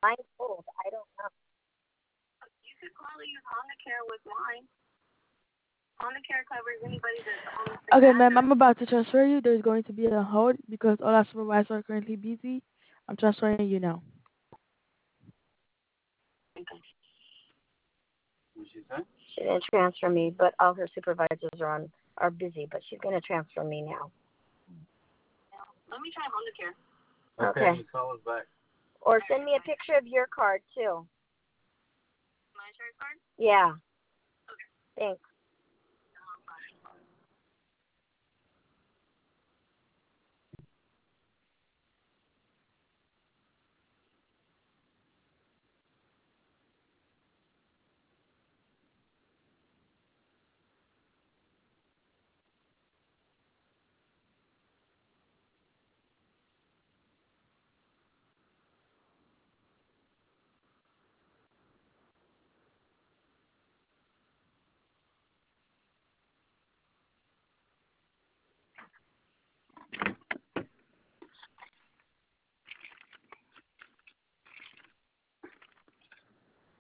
I'm told. I don't know. You could probably use Omnicare with mine. Omnicare covers anybody that's on the same Okay, ma'am, address. I'm about to transfer you. There's going to be a hold because all our supervisors are currently busy. I'm transferring you now. What'd she say? She didn't transfer me, but all her supervisors are busy. But she's going to transfer me now. Let me try Omnicare. Okay. You call us back. Or send me a picture of your card too. My insurance card? Yeah. Okay. Thanks.